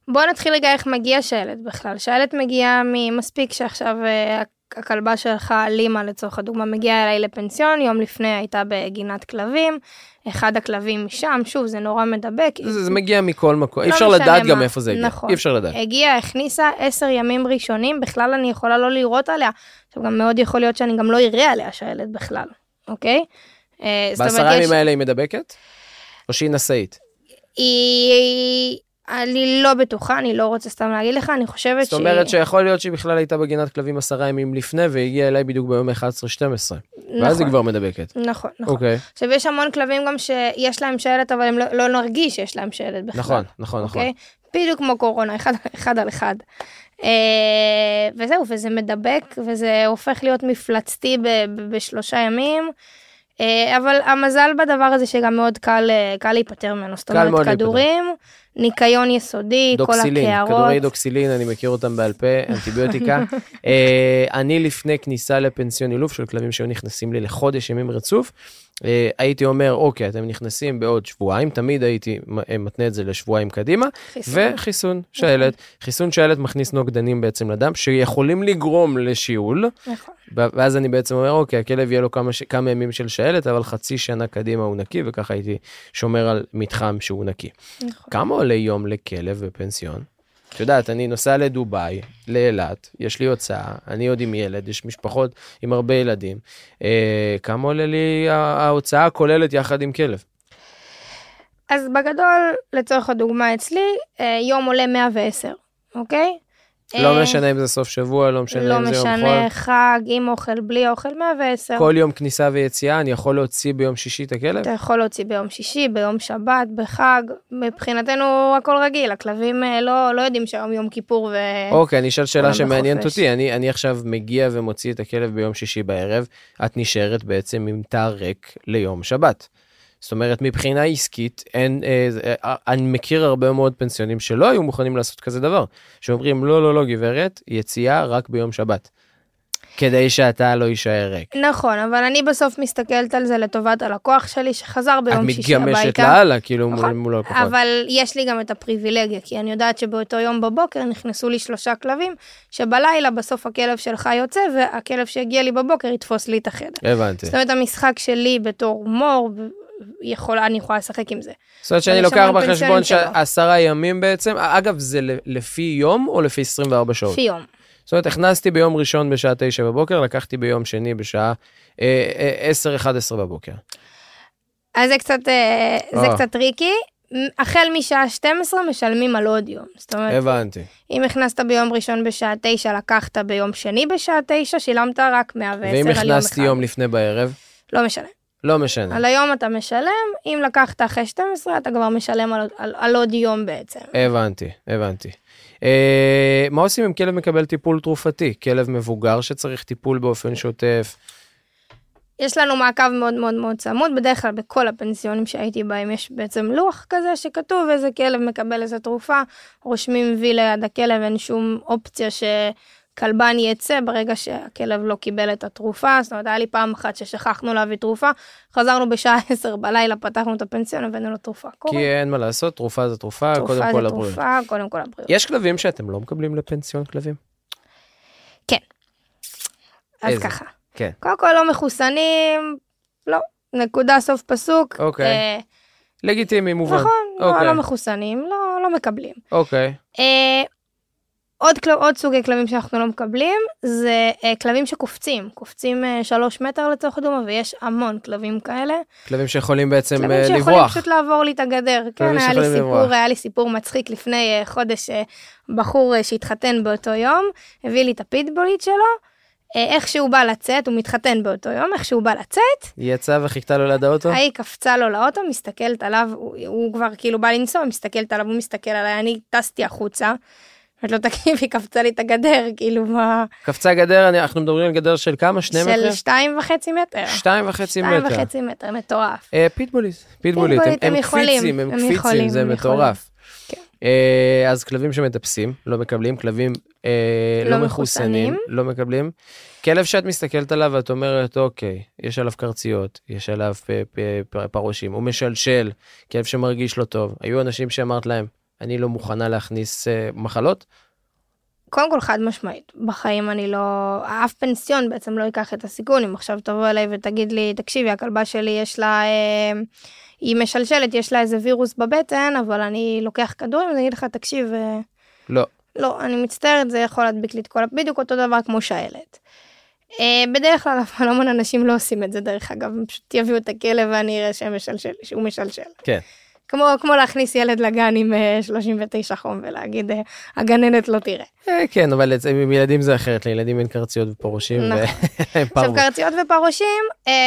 בוא נתחיל רגע איך מגיע שעלת בכלל. שעלת מגיעה ממספיק שעכשיו הכלבה שלך, לימה לצורך הדוגמה, מגיעה אליי לפנסיון, יום לפני הייתה בגינת כלבים, אחד הכלבים משם, שוב, זה נורא מדבק. זה, זה מגיע מכל מקום, אי אפשר לדעת גם איפה זה הגיע, נכון. אי אפשר לדעת. הגיעה, הכניסה עשר ימים ראשונים, בכלל אני יכולה לא לראות עליה, עכשיו גם מאוד יכול להיות שאני גם לא אראה עליה שעלת בכלל, אוקיי? בעשרה ימים האלה היא מדבקת? או שהיא נשאית? היא... אני לא בטוחה, אני לא רוצה סתם להגיד לך, אני חושבת שהיא... זאת אומרת שיכול להיות שהיא בכלל הייתה בגינת כלבים עשרה ימים לפני, והגיעה אליי בדיוק ביום אחת עשרה שתים עשרה. נכון. ואז היא כבר מדבקת. נכון, נכון. אוקיי. עכשיו, יש המון כלבים גם שיש להם שעלת, אבל הם לא, לא נרגיש שיש להם שעלת בכלל. נכון, נכון, נכון. אוקיי? בדיוק כמו קורונה, אחד, אחד על אחד. אה, וזהו, וזה מדבק, וזה הופך להיות מפלצתי ב, ב, בשלושה ימים. אבל המזל בדבר הזה שגם מאוד קל, קל להיפטר ממנו, זאת אומרת כדורים, ניקיון יסודי, דוקסילין, כל הקערות. כדורי דוקסילין, אני מכיר אותם בעל פה, אנטיביוטיקה. אני לפני כניסה לפנסיון אילוף של כלבים שהיו נכנסים לי לחודש ימים רצוף, הייתי אומר, אוקיי, אתם נכנסים בעוד שבועיים, תמיד הייתי מתנה את זה לשבועיים קדימה, וחיסון שעלת. חיסון שעלת מכניס נוגדנים בעצם לדם, שיכולים לגרום לשיעול, ואז אני בעצם אומר, אוקיי, הכלב יהיה לו כמה, כמה ימים של שעלת, אבל חצי שנה קדימה הוא נקי, וככה הייתי שומר על מתחם שהוא נקי. כמה עולה יום לכלב בפנסיון? את יודעת, אני נוסע לדוביי, לאילת, יש לי הוצאה, אני עוד עם ילד, יש משפחות עם הרבה ילדים. אה, כמה עולה לי ההוצאה הכוללת יחד עם כלב? אז בגדול, לצורך הדוגמה אצלי, אה, יום עולה מאה ועשר, אוקיי? לא משנה אם זה סוף שבוע, לא משנה אם זה יום חול. לא משנה, חג, עם אוכל, בלי אוכל, מאה ועשר. כל יום כניסה ויציאה, אני יכול להוציא ביום שישי את הכלב? אתה יכול להוציא ביום שישי, ביום שבת, בחג. מבחינתנו הכל רגיל, הכלבים לא, לא יודעים שהיום יום כיפור ו... אוקיי, אני אשאל שאלה שמעניינת אותי. אני, אני עכשיו מגיע ומוציא את הכלב ביום שישי בערב, את נשארת בעצם עם תא ריק ליום שבת. זאת אומרת, מבחינה עסקית, אין, אה, אני מכיר הרבה מאוד פנסיונים שלא היו מוכנים לעשות כזה דבר, שאומרים, לא, לא, לא, גברת, יציאה רק ביום שבת, כדי שאתה לא יישאר ריק. נכון, אבל אני בסוף מסתכלת על זה לטובת הלקוח שלי, שחזר ביום שישי הביתה. את מתגמשת להלאה, כאילו נכון, מול הלקוחות. אבל יש לי גם את הפריבילגיה, כי אני יודעת שבאותו יום בבוקר נכנסו לי שלושה כלבים, שבלילה בסוף הכלב שלך יוצא, והכלב שהגיע לי בבוקר יתפוס לי את החדר. הבנתי. זאת אומרת, המשחק שלי בתור מור, יכולה, אני יכולה לשחק עם זה. זאת אומרת שאני לוקח בחשבון שעשרה ימים בעצם, אגב, זה לפי יום או לפי עשרים וארבע שעות? לפי יום. זאת אומרת, הכנסתי ביום ראשון בשעה תשע בבוקר, לקחתי ביום שני בשעה עשר אחת עשרה בבוקר. אז זה קצת, זה קצת טריקי. החל משעה שתים עשרה משלמים על עוד יום. זאת אומרת, הבנתי. אם הכנסת ביום ראשון בשעה תשע, לקחת ביום שני בשעה תשע, שילמת רק מאה ועשר על יום אחד. ואם הכנסתי יום לפני בערב? לא משנה. לא משנה. על היום אתה משלם, אם לקחת אחרי שתים עשרה, אתה כבר משלם על, על, על עוד יום בעצם. הבנתי, הבנתי. אה, מה עושים אם כלב מקבל טיפול תרופתי? כלב מבוגר שצריך טיפול באופן שוטף? יש לנו מעקב מאוד מאוד מאוד צמוד, בדרך כלל בכל הפנסיונים שהייתי בהם יש בעצם לוח כזה שכתוב איזה כלב מקבל איזה תרופה, רושמים וי ליד הכלב, אין שום אופציה ש... כלבן יצא ברגע שהכלב לא קיבל את התרופה, זאת אומרת, היה לי פעם אחת ששכחנו להביא תרופה, חזרנו בשעה עשר בלילה, פתחנו את הפנסיון, הבאנו לו תרופה. כי אין מה לעשות, תרופה זה תרופה, קודם כל הבריאות. תרופה זה תרופה, קודם כל הבריאות. יש כלבים שאתם לא מקבלים לפנסיון כלבים? כן. אז ככה. כן. קודם כל לא מחוסנים, לא, נקודה סוף פסוק. אוקיי. לגיטימי, מובן. נכון, לא מחוסנים, לא מקבלים. אוקיי. עוד, עוד סוגי כלבים שאנחנו לא מקבלים, זה אה, כלבים שקופצים, קופצים אה, שלוש מטר לצורך הדומה, ויש המון כלבים כאלה. כלבים שיכולים בעצם כלבים לברוח. כלבים שיכולים פשוט לעבור לי את הגדר. כן, היה לי, סיפור, היה לי סיפור מצחיק לפני אה, חודש, אה, בחור אה, שהתחתן באותו יום, הביא לי את הפיטבולית שלו, אה, איך שהוא בא לצאת, הוא מתחתן באותו יום, איך שהוא בא לצאת. יצא וחיכתה לו ליד האוטו? היא קפצה לו לאוטו, מסתכלת עליו, הוא, הוא כבר כאילו בא לנסוע, מסתכלת עליו, הוא מסתכל עליי, אני טסתי החוצה. את לא תקשיבי, קפצה לי את הגדר, כאילו מה... קפצה גדר, אנחנו מדברים על גדר של כמה? שני מטר? של שתיים וחצי מטר. שתיים וחצי מטר. שתיים וחצי מטר, מטורף. פיטבולית, פיטבולית, הם קפיצים, הם קפיצים, זה מטורף. אז כלבים שמטפסים, לא מקבלים, כלבים לא מחוסנים, לא מקבלים. כלב שאת מסתכלת עליו ואת אומרת, אוקיי, יש עליו קרציות, יש עליו פרושים, הוא משלשל, כלב שמרגיש לא טוב. היו אנשים שאמרת להם, אני לא מוכנה להכניס uh, מחלות? קודם כל חד משמעית, בחיים אני לא, אף פנסיון בעצם לא ייקח את הסיכון, אם עכשיו תבוא אליי ותגיד לי, תקשיבי, הכלבה שלי יש לה, אה, היא משלשלת, יש לה איזה וירוס בבטן, אבל אני לוקח כדורים, ואני אגיד לך, תקשיב, אה, לא. לא, אני מצטערת, זה יכול להדביק לי את כל, בדיוק אותו דבר כמו שעלת. אה, בדרך כלל, אבל המון אנשים לא עושים את זה דרך אגב, הם פשוט יביאו את הכלב ואני אראה שהם משלשל, שהוא משלשל. כן. כמו, כמו להכניס ילד לגן עם שלושים ותשע חום ולהגיד, הגננת לא תראה. כן, אבל עם ילדים זה אחרת, לילדים אין קרציות ופרושים. עכשיו, קרציות ופרושים,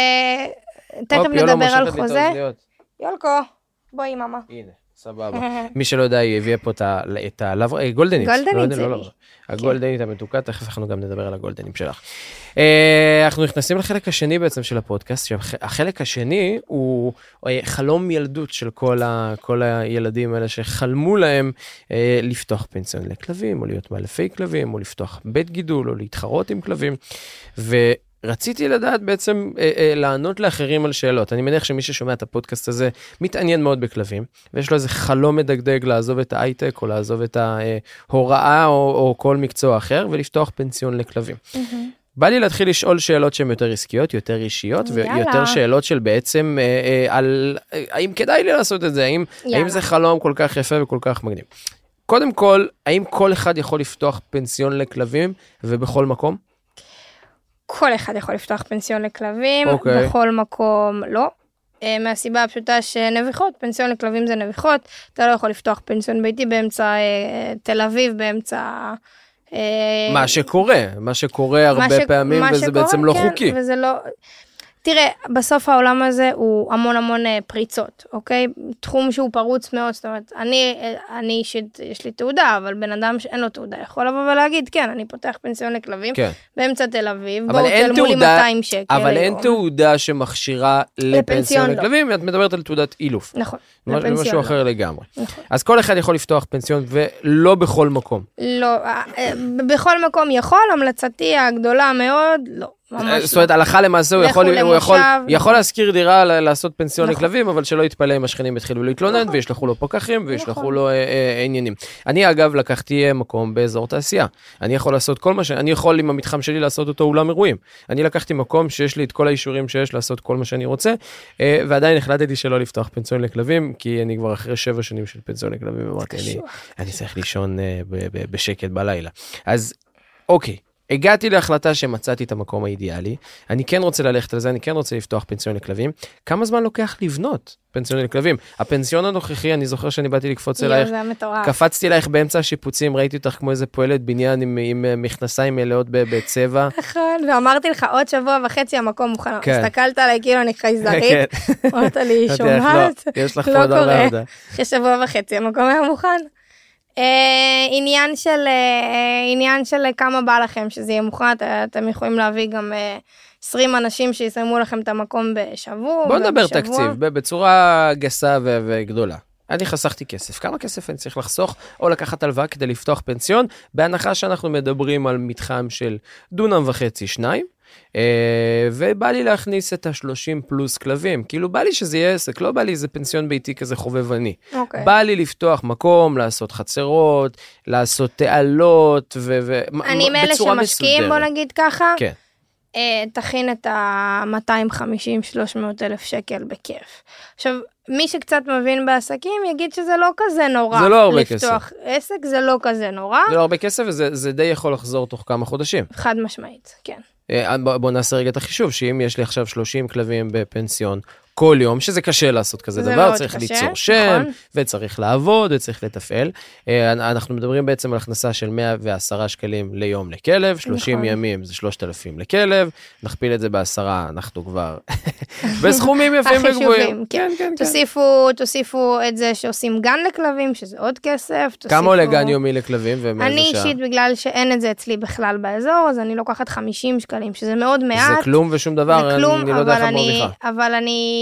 תכף נדבר על חוזה. יולקו, בואי מאמה. הנה, סבבה. מי שלא יודע, היא הביאה פה את הגולדנית. גולדנית זה לי. הגולדנית המתוקה, תכף אנחנו גם נדבר על הגולדנים שלך. אנחנו נכנסים לחלק השני בעצם של הפודקאסט, החלק השני הוא חלום ילדות של כל הילדים האלה שחלמו להם לפתוח פנסיון לכלבים, או להיות מאלפי כלבים, או לפתוח בית גידול, או להתחרות עם כלבים, ורציתי לדעת בעצם לענות לאחרים על שאלות. אני מניח שמי ששומע את הפודקאסט הזה מתעניין מאוד בכלבים, ויש לו איזה חלום מדגדג לעזוב את ההייטק, או לעזוב את ההוראה, או, או כל מקצוע אחר, ולפתוח פנסיון לכלבים. בא לי להתחיל לשאול שאלות שהן יותר עסקיות, יותר אישיות, ויותר שאלות של בעצם אה, אה, על אה, האם כדאי לי לעשות את זה, האם, האם זה חלום כל כך יפה וכל כך מגניב. קודם כל, האם כל אחד יכול לפתוח פנסיון לכלבים ובכל מקום? כל אחד יכול לפתוח פנסיון לכלבים, okay. בכל מקום לא. אה, מהסיבה הפשוטה שנביחות, פנסיון לכלבים זה נביחות, אתה לא יכול לפתוח פנסיון ביתי באמצע אה, תל אביב, באמצע... מה שקורה, מה שקורה הרבה פעמים, וזה בעצם לא חוקי. וזה לא... תראה, בסוף העולם הזה הוא המון המון פריצות, אוקיי? תחום שהוא פרוץ מאוד, זאת אומרת, אני, אני אישית, יש לי תעודה, אבל בן אדם שאין לו תעודה יכול לבוא ולהגיד, כן, אני פותח פנסיון לכלבים, כן. באמצע תל אביב, בואו תלמו לי מאתיים שקל. אבל אין תעודה שמכשירה לפנסיון לכלבים, את מדברת על תעודת אילוף. נכון. למשהו אחר לגמרי. אז כל אחד יכול לפתוח פנסיון, ולא בכל מקום. לא, בכל מקום יכול, המלצתי הגדולה מאוד, לא. זאת אומרת, הלכה למעשה הוא יכול, הוא יכול, יכול להזכיר דירה לעשות פנסיון לכלבים, אבל שלא יתפלא אם השכנים יתחילו להתלונן, וישלחו לו פקחים, וישלחו לו עניינים. אני אגב לקחתי מקום באזור תעשייה. אני יכול לעשות כל מה ש... אני יכול עם המתחם שלי לעשות אותו אולם אירועים. אני לקחתי מקום שיש לי את כל האישורים שיש לעשות כל מה שאני רוצה, ועדיין החלטתי שלא לפתוח פנסיון לכלבים, כי אני כבר אחרי שבע שנים של פנסיון לכלבים, אמרתי, אני, אני צריך לישון בשקט בלילה. אז, אוקיי. הגעתי להחלטה שמצאתי את המקום האידיאלי, אני כן רוצה ללכת על זה, אני כן רוצה לפתוח פנסיון לכלבים. כמה זמן לוקח לבנות פנסיון לכלבים? הפנסיון הנוכחי, אני זוכר שאני באתי לקפוץ אלייך, קפצתי אלייך באמצע השיפוצים, ראיתי אותך כמו איזה פועלת בניין עם, עם מכנסיים מלאות בצבע. נכון, ואמרתי לך, עוד שבוע וחצי המקום מוכן. הסתכלת עליי כאילו אני חייזרית, אמרת לי, שומעת, לא קורה. אחרי שבוע וחצי המקום היה מוכן. עניין של עניין של כמה בא לכם שזה יהיה מוכן, אתם יכולים להביא גם עשרים אנשים שיסיימו לכם את המקום בשבוע. בוא נדבר תקציב בצורה גסה וגדולה. אני חסכתי כסף, כמה כסף אני צריך לחסוך או לקחת הלוואה כדי לפתוח פנסיון, בהנחה שאנחנו מדברים על מתחם של דונם וחצי שניים, ובא לי להכניס את ה-שלושים פלוס כלבים, כאילו בא לי שזה יהיה עסק, לא בא לי איזה פנסיון ביתי כזה חובבני. Okay. בא לי לפתוח מקום, לעשות חצרות, לעשות תעלות, ובצורה אני מאלה שמשקיעים, בוא נגיד ככה, כן. תכין את ה-מאתיים וחמישים שלוש מאות אלף שקל בכיף. עכשיו, מי שקצת מבין בעסקים יגיד שזה לא כזה נורא. זה לא הרבה כסף. לפתוח עסק זה לא כזה נורא. זה לא הרבה כסף, וזה די יכול לחזור תוך כמה חודשים. חד משמעית, כן. בוא נעשה רגע את החישוב, שאם יש לי עכשיו שלושים כלבים בפנסיון, כל יום, שזה קשה לעשות כזה דבר, צריך ליצור שם, וצריך לעבוד, וצריך לתפעל. אנחנו מדברים בעצם על הכנסה של מאה ועשרה שקלים ליום לכלב, שלושים ימים זה שלושת אלפים לכלב, נכפיל את זה בעשרה, אנחנו כבר בסכומים יפים וגבוהים. כן, כן, תוסיפו, תוסיפו את זה שעושים גן לכלבים, שזה עוד כסף. כמה עולה גן יומי לכלבים? אני אישית, בגלל שאין את זה אצלי בכלל באזור, אז אני לוקחת חמישים שקלים, שזה מאוד מעט. זה כלום ושום דבר, אני לא יודע איך את מרוויחה. אבל אני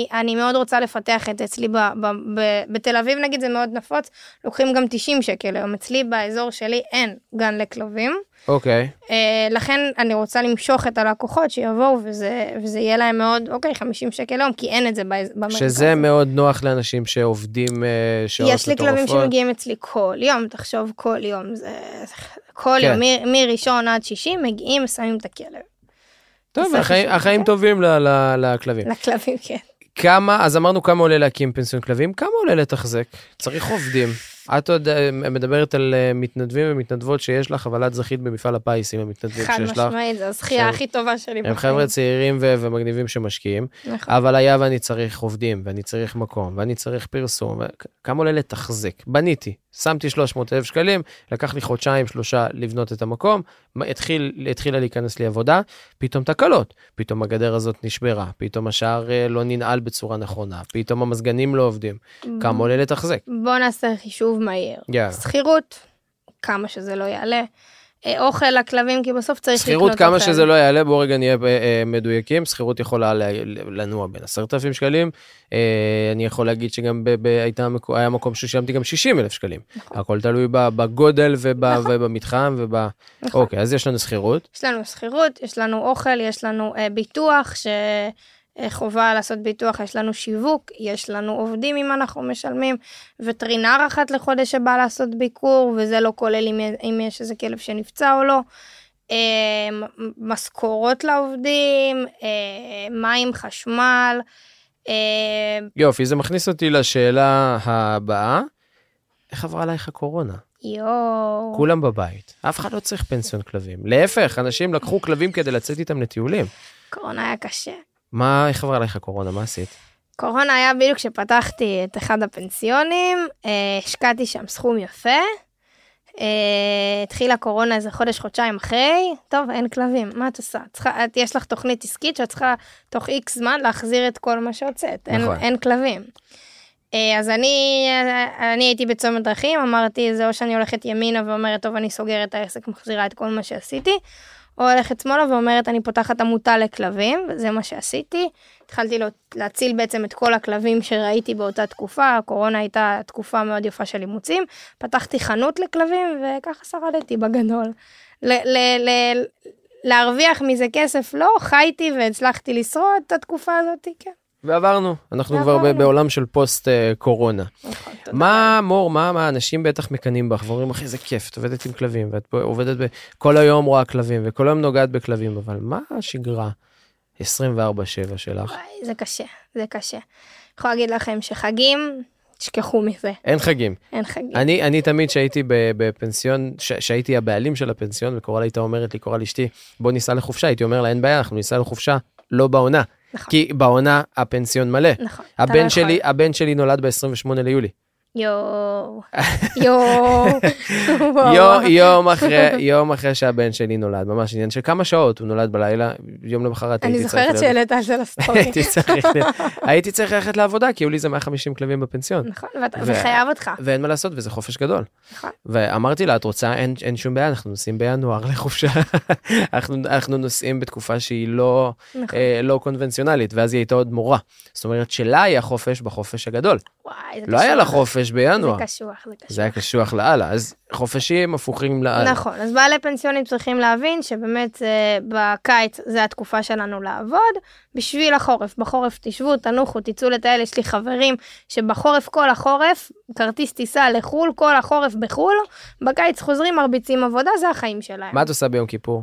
אני מאוד רוצה לפתח את אצלי, ב, ב, ב, בתל אביב נגיד זה מאוד נפוץ, לוקחים גם תשעים שקל היום, אצלי באזור שלי אין גן לכלבים. אוקיי. Uh, לכן אני רוצה למשוך את הלקוחות שיבואו, וזה, וזה יהיה להם מאוד, אוקיי, חמישים שקל היום, כי אין את זה במרכז. שזה מאוד נוח לאנשים שעובדים uh, שעות מטורפות. יש לי כלבים שמגיעים אצלי כל יום, תחשוב כל יום, זה כל כן. יום, מ, מראשון עד שישי, מגיעים, שמים את הכלב. טוב, החיים, החיים טובים ל, ל, לכלבים. לכלבים, כן. כמה, אז אמרנו כמה עולה להקים פנסיון כלבים, כמה עולה לתחזק? צריך עובדים. את עוד מדברת על מתנדבים ומתנדבות שיש לך, אבל את זכית במפעל הפיס עם המתנדבים שיש לך. חד משמעית, זו הזכייה הכי טובה שלי. הם חבר'ה צעירים ומגניבים שמשקיעים, אבל היה ואני צריך עובדים, ואני צריך מקום, ואני צריך פרסום, כמה עולה לתחזק? בניתי, שמתי שלוש מאות אלף שקלים, לקח לי חודשיים, שלושה לבנות את המקום, התחילה להיכנס לי עבודה, פתאום תקלות, פתאום הגדר הזאת נשברה, פתאום השער לא ננעל בצורה נכונה, פתאום המזגנים לא עובדים, כמה עולה לתחזק? בוא נעשה חישוב מהיר. שכירות, כמה שזה לא יעלה, אוכל לכלבים, כי בסוף צריך לקנות אוכל. שכירות כמה שזה לא יעלה, בוא רגע נהיה מדויקים, שכירות יכולה לנוע בין עשרת אלפים שקלים, אני יכול להגיד שגם היה מקום ששילמתי גם שישים אלף שקלים. הכל תלוי בגודל ובמתחם, אוקיי, אז יש לנו שכירות. יש לנו שכירות, יש לנו אוכל, יש לנו ביטוח, שחובה לעשות ביטוח, יש לנו שיווק, יש לנו עובדים אם אנחנו משלמים, וטרינר אחת לחודש שבא לעשות ביקור, וזה לא כולל אם יש איזה כלב שנפצע או לא. משכורות לעובדים, מים, חשמל. יופי, זה מכניס אותי לשאלה הבאה. איך עברה עלייך הקורונה? יואו. כולם בבית. אף אחד לא צריך פנסיון כלבים. להפך, אנשים לקחו כלבים כדי לצאת איתם לטיולים. קורונה היה קשה. מה, איך עברה עלייך הקורונה? מה עשית? קורונה היה בדיוק כשפתחתי את אחד הפנסיונים, השקעתי שם סכום יפה, התחילה קורונה איזה חודש, חודשיים אחרי, טוב, אין כלבים, מה את עושה? צריכה, את, יש לך תוכנית עסקית שאת צריכה תוך איקס זמן להחזיר את כל מה שהוצאת, נכון. אין, אין כלבים. אז אני, אני הייתי בצומת דרכים, אמרתי, זה או שאני הולכת ימינה ואומרת, טוב, אני סוגרת את העסק, מחזירה את כל מה שעשיתי, או הולכת שמאלה ואומרת, אני פותחת עמותה לכלבים, וזה מה שעשיתי. התחלתי להציל בעצם את כל הכלבים שראיתי באותה תקופה, הקורונה הייתה תקופה מאוד יפה של אימוצים, פתחתי חנות לכלבים, וככה שרדתי בגדול. ל- ל- ל- להרוויח מזה כסף לא, חייתי והצלחתי לשרוד את התקופה הזאת, כן. ועברנו, אנחנו כבר בעולם של פוסט קורונה. מה, מור, מה, מה, אנשים בטח מקנים בך, ואומרים, אחי, זה כיף, את עובדת עם כלבים, ואת עובדת כל היום רואה כלבים, וכל היום נוגעת בכלבים, אבל מה השגרה עשרים וארבע שבע שלך? זה קשה, זה קשה. אני יכולה להגיד לכם שחגים, תשכחו מזה. אין חגים. אין חגים. אני, אני תמיד שהייתי בפנסיון, שהייתי הבעלים של הפנסיון, וקורא לה הייתה אומרת לי, קורא לי אשתי, בוא ניסע לחופשה, הייתי אומר לה, אין בעיה, אנחנו ניסע לחופשה, לא בעונה. נכון. כי בעונה הפנסיון מלא. נכון. הבן שלי, יכול. הבן שלי נולד ב-עשרים ושמונה ליולי. יואו. יואו. יום, יום אחרי, יום אחרי שהבן שלי נולד, ממש עניין של כמה שעות, הוא נולד בלילה, יום למחרת הייתי צריך... אני זוכרת שהעלית על זה לסטורי. הייתי צריך, הייתי צריך ללכת לעבודה, כי היו לי זה מאה וחמישים כלבים בפנסיון. נכון, וחייב אותך. ואין מה לעשות, וזה חופש גדול. נכון. ואמרתי לה, את רוצה, אין, אין שום בעיה, אנחנו נוסעים בינואר לחופשה, אנחנו, אנחנו נוסעים בתקופה שהיא לא, נכון. אה, לא קונבנציונלית, ואז היא הייתה עוד מורה. זאת אומרת, שלה היה חופש בחופש הגדול. וואי, לא היה לה חופש בינואר. זה קשוח, זה קשוח. זה היה קשוח לאללה, אז חופשים הפוכים לאללה. נכון, אז בעלי פנסיונים צריכים להבין שבאמת בקיץ זה התקופה שלנו לעבוד, בשביל החורף, בחורף תשבו, תנוחו, תצאו לטייל, יש לי חברים שבחורף כל החורף, כרטיס טיסה לחול, כל החורף בחול, בקיץ חוזרים מרביצים עבודה, זה החיים שלהם. מה את עושה ביום כיפור?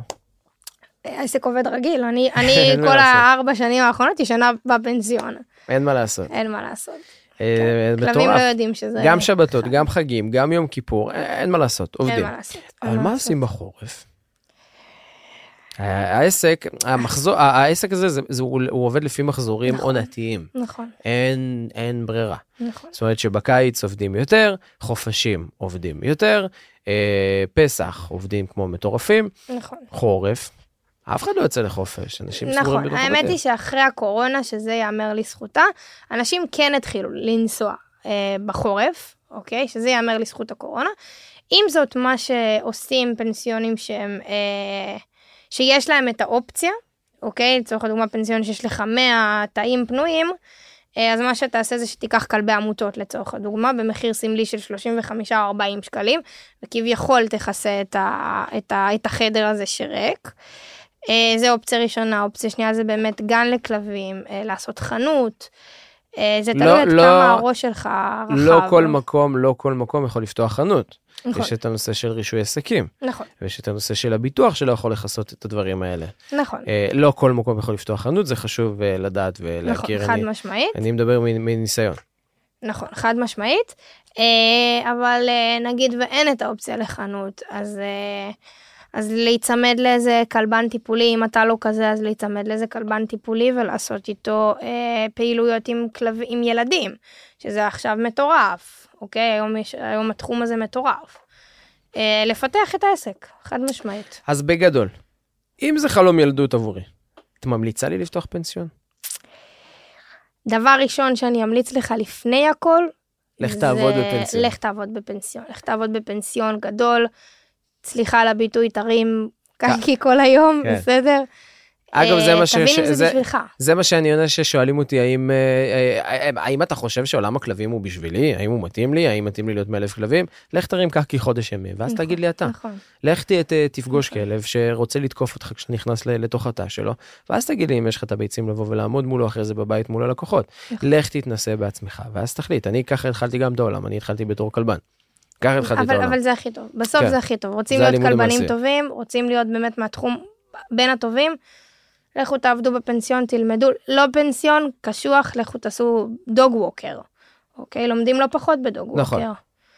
העסק עובד רגיל, אני, אני כל הארבע שנים האחרונות ישנה בפנסיון. אין מה לעשות. אין מה לעשות. כלבים לא יודעים שזה... גם שבתות, גם חגים, גם יום כיפור, אין מה לעשות, עובדים. אין מה לעשות. אבל מה עושים בחורף? העסק, המחזור, העסק הזה, הוא עובד לפי מחזורים עונתיים. נכון. אין ברירה. נכון. זאת אומרת שבקיץ עובדים יותר, חופשים עובדים יותר, פסח עובדים כמו מטורפים, נכון. חורף. אף אחד לא יוצא לחופש, אנשים סגורים נכון, בתוך האמת היא שאחרי הקורונה, שזה יאמר לזכותה, אנשים כן התחילו לנסוע אה, בחורף, אוקיי? שזה יאמר לזכות הקורונה. עם זאת, מה שעושים פנסיונים שהם, אה, שיש להם את האופציה, אוקיי? לצורך הדוגמה פנסיון שיש לך מאה תאים פנויים, אז מה שתעשה זה שתיקח כלבי עמותות לצורך הדוגמה, במחיר סמלי של שלושים וחמישה או ארבעים שקלים, וכביכול תכסה את, ה, את, ה, את החדר הזה שריק. זה אופציה ראשונה, אופציה שנייה זה באמת גן לכלבים, לעשות חנות, זה תלוי לא, את לא, כמה הראש שלך רחב. לא כל מקום, לא כל מקום יכול לפתוח חנות. נכון. יש את הנושא של רישוי עסקים. נכון. ויש את הנושא של הביטוח שלא יכול לחסות את הדברים האלה. נכון. אה, לא כל מקום יכול לפתוח חנות, זה חשוב אה, לדעת ולהכיר. נכון, חד אני, משמעית. אני מדבר מניסיון. נכון, חד משמעית. אה, אבל אה, נגיד ואין את האופציה לחנות, אז... אה, אז להיצמד לאיזה כלבן טיפולי, אם אתה לא כזה, אז להיצמד לאיזה כלבן טיפולי, ולעשות איתו אה, פעילויות עם, כלב, עם ילדים, שזה עכשיו מטורף, אוקיי? היום, יש, היום התחום הזה מטורף. אה, לפתח את העסק, חד משמעית. אז בגדול, אם זה חלום ילדות עבורי, את ממליצה לי לפתוח פנסיון? דבר ראשון שאני אמליץ לך לפני הכל, לך תעבוד בפנסיון. לך תעבוד בפנסיון. לך תעבוד בפנסיון גדול, סליחה על הביטוי, תרים קקי כל היום, בסדר? אגב, זה מה ש... תבין אם זה בשבילך. זה מה שאני עונה ששואלים אותי, האם, האם אתה חושב שעולם הכלבים הוא בשבילי? האם הוא מתאים לי? האם מתאים לי להיות מאלף כלבים? לך תרים קקי חודש ימים, ואז תגיד לי אתה. נכון. לך תפגוש כלב שרוצה לתקוף אותך כשנכנס לתוך התא שלו, ואז תגיד לי אם יש לך את הביצים לבוא ולעמוד מולו אחרי זה בבית מול הלקוחות. לך תתנסה בעצמך, ואז תחליט. אני ככה התחלתי גם את העולם, אני התחלתי בתור כלבן. אבל, אבל זה הכי טוב, בסוף כן. זה הכי טוב, רוצים להיות כלבנים טובים, רוצים להיות באמת מהתחום בין הטובים, לכו תעבדו בפנסיון, תלמדו, לא פנסיון, קשוח, לכו תעשו דוג ווקר, אוקיי, לומדים לא פחות בדוג ווקר. נכון.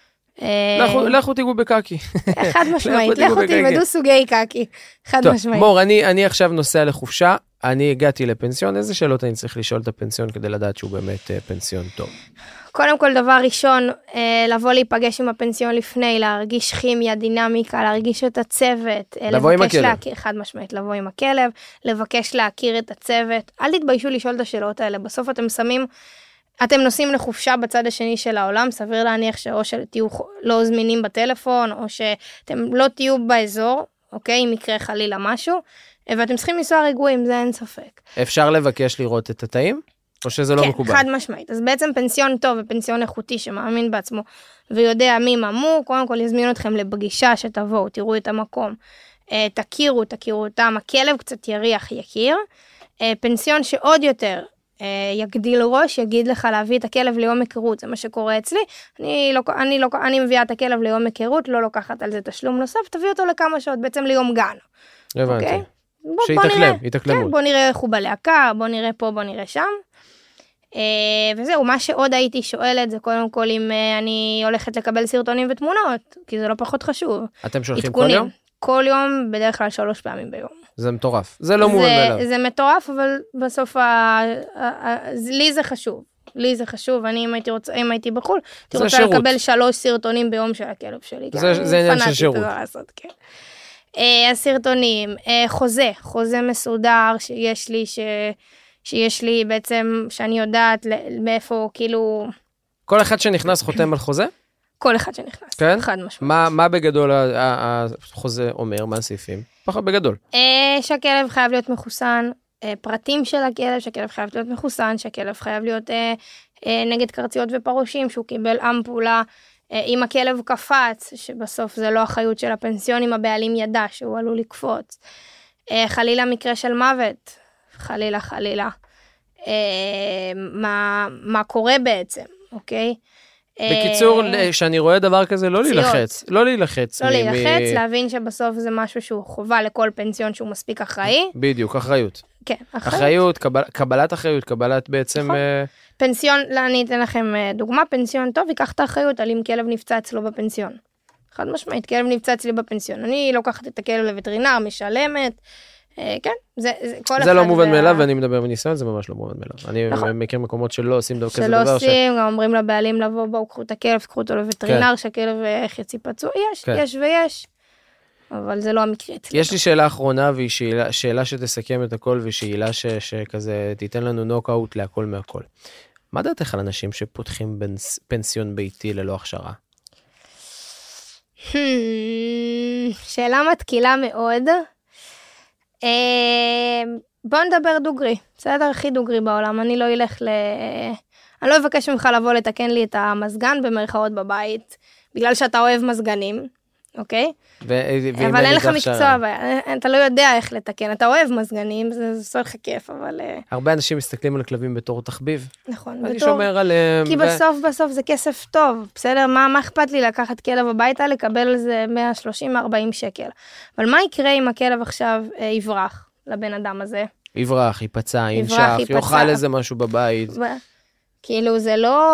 לכו, לכו תיגעו בקקי. חד משמעית, לכו תלמדו סוגי קקי, חד טוב, משמעית. מור, אני, אני עכשיו נוסע לחופשה, אני הגעתי לפנסיון, איזה שאלות אני צריך לשאול את הפנסיון כדי לדעת שהוא באמת פנסיון טוב? קודם כל, דבר ראשון, לבוא להיפגש עם הפנסיון לפני, להרגיש כימיה, דינמיקה, להרגיש את הצוות. לבוא עם הכלב. להכיר, חד משמעית, לבוא עם הכלב, לבקש להכיר את הצוות. אל תתביישו לשאול את השאלות האלה. בסוף אתם שמים, אתם נוסעים לחופשה בצד השני של העולם, סביר להניח שאו שתהיו לא זמינים בטלפון, או שאתם לא תהיו באזור, אוקיי, אם יקרה חלילה משהו, ואתם צריכים לנסוע רגועים, זה אין ספק. אפשר לבקש לראות את התאים? או שזה לא מקובל? כן, חד משמעית. אז בעצם פנסיון טוב ופנסיון איכותי שמאמין בעצמו ויודע מי ממו, קודם כל יזמין אתכם לפגישה שתבואו, תראו את המקום, תכירו, תכירו אותם, הכלב קצת יריח יכיר, פנסיון שעוד יותר יגדיל ראש, יגיד לך להביא את הכלב ליום היכרות, זה מה שקורה אצלי, אני, לא, אני, לא, אני מביאה את הכלב ליום היכרות, לא לוקחת על זה תשלום נוסף, תביא אותו לכמה שעות, בעצם ליום גן. הבנתי. אוקיי? שיתקלם, יתקלמו. כן, בוא נראה איך הוא בלהקה, בוא נראה פה, בוא נראה שם. וזהו, מה שעוד הייתי שואלת זה קודם כל אם אני הולכת לקבל סרטונים ותמונות, כי זה לא פחות חשוב. אתם שולחים כל יום? כל יום, בדרך כלל שלוש פעמים ביום. זה מטורף, זה לא מובן מאליו. זה מטורף, אבל בסוף לי זה חשוב. לי זה חשוב, אני אם הייתי רוצה, אם הייתי בחול, הייתי רוצה לקבל שלוש סרטונים ביום של הכלב שלי. זה עניין של שירות. הסרטונים, חוזה, חוזה מסודר שיש לי ש... שיש לי בעצם, שאני יודעת מאיפה, כאילו... כל אחד שנכנס חותם על חוזה? כל אחד שנכנס, כן? חד משמעית. מה, מה בגדול החוזה אומר, מה הסעיפים? פחות בגדול. שהכלב חייב להיות מחוסן, פרטים של הכלב, שהכלב חייב להיות מחוסן, שהכלב חייב להיות נגד קרציות ופרושים, שהוא קיבל אמפולה, אם הכלב קפץ, שבסוף זה לא אחריות של הפנסיון, אם הבעלים ידע שהוא עלול לקפוץ. חלילה מקרה של מוות, חלילה, חלילה. אה, מה, מה קורה בעצם, אוקיי? בקיצור, אה, שאני רואה דבר כזה, לא להילחץ. לא להילחץ. לא מ- להילחץ, מ- להבין שבסוף זה משהו שהוא חובה לכל פנסיון שהוא מספיק אחראי. בדיוק, אחריות. כן, אחריות. אחריות, קבל, קבלת אחריות, קבלת בעצם... נכון. אה... פנסיון, לא, אני אתן לכם דוגמה, פנסיון טוב, ייקח את האחריות על אם כלב נפצע אצלו בפנסיון. חד משמעית, כלב נפצע אצלי בפנסיון. אני לוקחת את הכלב לווטרינר, משלמת, כן, זה, זה, כל זה לא מובן מאליו, ואני מדבר בניסיון, זה ממש לא מובן מאליו. אני מכיר מקומות שלא עושים דבר כזה דבר. שלא עושים, גם אומרים לבעלים לבוא, בואו, קחו את הכלב, קחו אותו לווטרינר, שהכלב איך יצא פצוע, יש, יש ויש, אבל זה לא המקרה. יש לי שאלה אחרונה, והיא שאלה שתסכם את הכל, ושאלה שכזה תיתן לנו נוקאוט להכל מהכל. מה דעתך על אנשים שפותחים פנסיון ביתי ללא הכשרה? שאלה מתקילה מאוד. בוא נדבר דוגרי, בסדר? הכי דוגרי בעולם, אני לא אלך ל... אני לא אבקש ממך לבוא לתקן לי את המזגן במרכאות בבית, בגלל שאתה אוהב מזגנים, אוקיי? אבל אין לך מקצוע, אתה לא יודע איך לתקן, אתה אוהב מזגנים, זה עושה לך כיף, אבל... הרבה אנשים מסתכלים על כלבים בתור תחביב. נכון. אני שומר עליהם. כי בסוף בסוף זה כסף טוב, בסדר? מה אכפת לי לקחת כלב הביתה, לקבל על זה מאה שלושים ארבעים שקל. אבל מה יקרה אם הכלב עכשיו יברח לבן אדם הזה? יברח, ייפצע, ינשך, יאכל איזה משהו בבית. כאילו זה לא...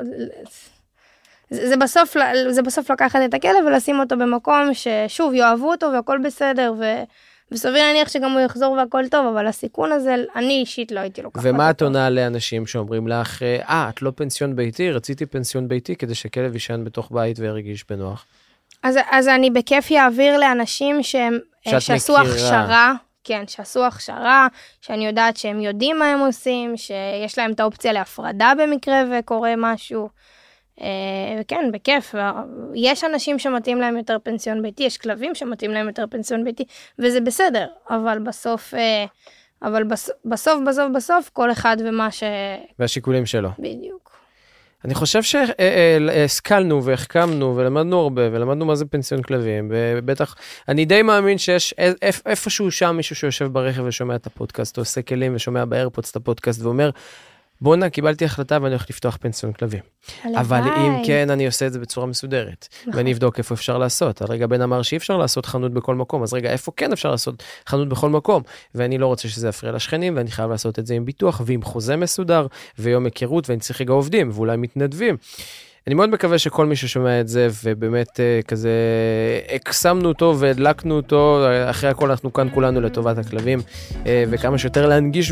זה בסוף, זה בסוף לקחת את הכלב ולשים אותו במקום ששוב יאהבו אותו והכל בסדר, וסביר להניח שגם הוא יחזור והכל טוב, אבל הסיכון הזה, אני אישית לא הייתי לוקחת אותו. ומה את עונה לאנשים שאומרים לך, אה, את לא פנסיון ביתי, רציתי פנסיון ביתי, כדי שכלב ישן בתוך בית וירגיש בנוח? אז, אז אני בכיף יעביר לאנשים שהם, שעשו הכשרה, כן, שעשו הכשרה, שאני יודעת שהם יודעים מה הם עושים, שיש להם את האופציה להפרדה במקרה וקורה משהו, וכן, בכיף. יש אנשים שמתאים להם יותר פנסיון ביתי, יש כלבים שמתאים להם יותר פנסיון ביתי, וזה בסדר, אבל בסוף, אבל בסוף, בסוף, בסוף, כל אחד ומה ש... והשיקולים שלו. בדיוק. אני חושב שהשכלנו והחכמנו ולמדנו הרבה, ולמדנו מה זה פנסיון כלבים, ובטח, אני די מאמין שיש איפשהו שם מישהו שיושב ברכב ושומע את הפודקאסט, או עושה כלים ושומע באיירפודס את הפודקאסט, ואומר, בונה, קיבלתי החלטה ואני הולך לפתוח פנסיון כלבים. אבל אם כן, אני עושה את זה בצורה מסודרת. ואני אבדוק איפה אפשר לעשות. הרגע בן אמר שאי אפשר לעשות חנות בכל מקום, אז רגע, איפה כן אפשר לעשות חנות בכל מקום? ואני לא רוצה שזה יפריע לשכנים, ואני חייב לעשות את זה עם ביטוח, ועם חוזה מסודר, ויום היכרות, ואני צריך רגע עובדים, ואולי מתנדבים. אני מאוד מקווה שכל מי ששומע את זה, ובאמת כזה הקסמנו אותו והדלקנו אותו, אחרי הכל אנחנו כאן כולנו לטובת הכלבים, וכמה שיותר להנגיש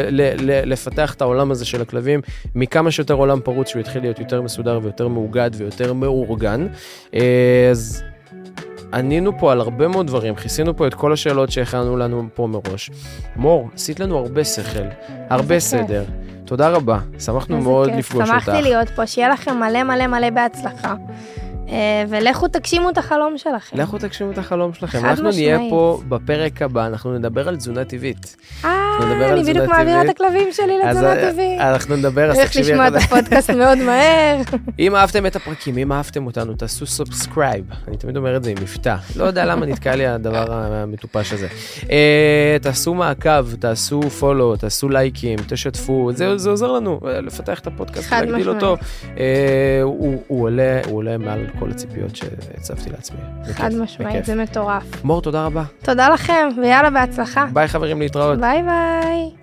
ולפתח את העולם הזה של הכלבים, מכמה שיותר עולם פרוץ שהוא יתחיל להיות יותר מסודר ויותר מאוגד ויותר מאורגן. אז ענינו פה על הרבה מאוד דברים, חיסינו פה את כל השאלות שהכנו לנו פה מראש. מור, עשית לנו הרבה שכל, הרבה סדר. תודה רבה, שמחנו מאוד לפגוש אותך. שמחתי להיות פה, שיהיה לכם מלא מלא מלא בהצלחה. ולכו תגשימו את החלום שלכם. לכו תגשימו את החלום שלכם. אנחנו נהיה פה בפרק הבא, אנחנו נדבר על תזונה טבעית. אה, אני בדיוק מעבירה את הכלבים שלי לתזונה טבעית. אנחנו נדבר, אז תקשיבי. איך לשמוע את הפודקאסט מאוד מהר. אם אהבתם את הפרקים, אם אהבתם אותנו, תעשו סאבסקרייב. אני תמיד אומר את זה עם מבטא. לא יודע למה נתקע לי הדבר המטופש הזה. תעשו מעקב, תעשו פולו, תעשו לייקים, תשתפו. זה עוזר לנו לפתח את הפודקאסט, להגדיל אותו. הוא עולה מעל כל הציפיות שהצבתי לעצמי. חד משמעית, זה מטורף. מור, תודה רבה. תודה לכם, ויאללה בהצלחה. ביי חברים, להתראות. ביי ביי.